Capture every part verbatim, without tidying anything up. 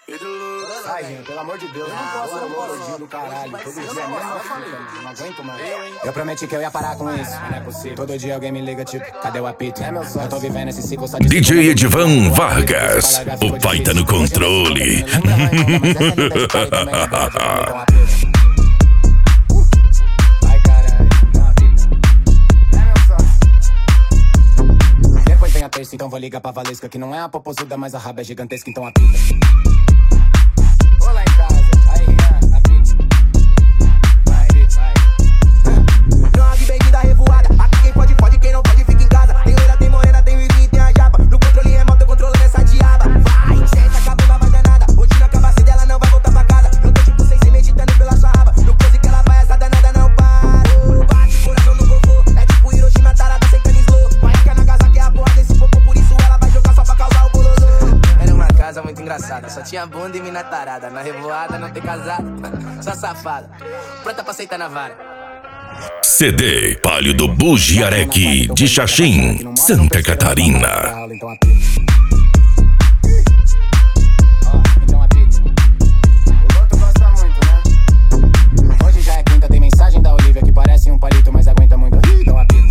Sai, gente, pelo amor de Deus, não posso, não posso. Do caralho, todo dia é mesmo, não aguento mais. Eu prometi que eu ia parar com isso, mas não é possível. Todo dia alguém me liga, tipo, cadê o apito? É meu sonho, eu tô vivendo esse ciclo só de... D J Edivan Vargas, o pai tá no controle. Ai, caralho, não apita. É meu sonho. Depois vem a terça, então vou ligar pra Valesca, que não é a popozuda, mas a raba é gigantesca, então apita. Olá em casa, aí Rian, apita. Vai, vai. Jogue bem-vindo à revoada. Aqui quem pode, pode, quem não pode, fica em casa. Tem loira, tem morena, tem vivi, tem a japa. No controle remoto, eu controlando essa diaba. Vai, senta, acabou, não vai dar nada. Hoje na cabaça dela não vai voltar pra casa. Eu tô tipo sem ser meditando pela sua raba. No close que ela vai, essa danada não para. Bate coração no vovô. É tipo Hiroshima, tarada, sem canis slow. Vai aqui na casa que é a porra desse popô. Por isso ela vai jogar só pra causar o bololô. Era uma casa muito engraçada. Só tinha bunda e mina tarada. Na revoada não tem casado. Só safada. Pronta pra aceitar na vara. C D Palio do Bugiarec de Xaxim, Santa Catarina. Hoje já é quinta, tem mensagem da Olivia que parece um palito, mas aguenta muito. Então apita.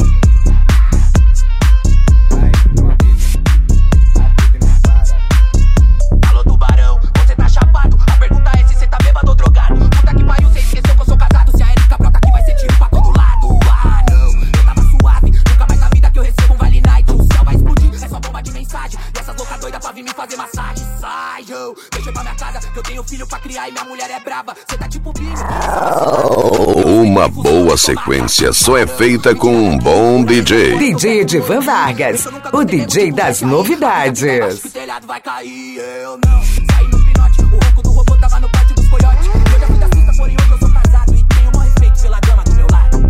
Vai, então apita. Apita e não para. Alô, tubarão, você tá chapado? A pergunta é se cê tá bêbado ou drogado. Puta que pariu, cê esqueceu que eu sou casado. Se a Erika brota aqui vai ser tiro pra todo lado. Ah, não, eu tava suave. Nunca mais na vida que eu recebo um Vale Night. O céu vai explodir, é só bomba de mensagem. E essas loucas doidas pra vir me fazer massagem. Sai, yo, deixa eu ir pra minha casa, que eu tenho filho pra criar e minha mulher é braba. Cê tá tipo Bini. Uma boa sequência só é feita com um bom D J. D J Edivan Vargas, o D J das novidades. O telhado vai cair, eu não. Saí no pinote, o ronco do robô tava no pátio dos coiotes. Eu já fui da fita, porém hoje eu sou casado e tenho maior respeito pela dama do meu lado.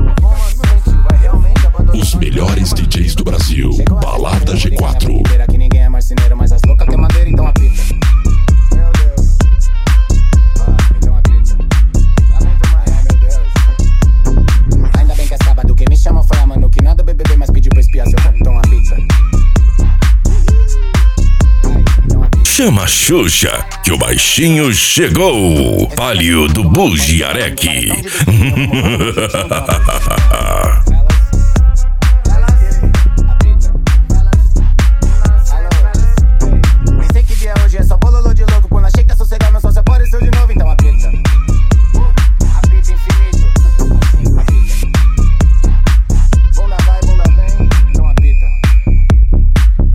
Os melhores D Js do Brasil, Balada G quatro. Aqui ninguém é marceneiro, mas as loucas que madeira, então apita. Meu Deus. Ah, então apita. Lá muito mais, ai meu Deus. Ainda bem que é sábado, quem me chamou foi a Manu, que nada B B B, mas pediu pra espiar seu então a pizza. Chama a Xuxa, que o baixinho chegou. Palio do Bugiarec.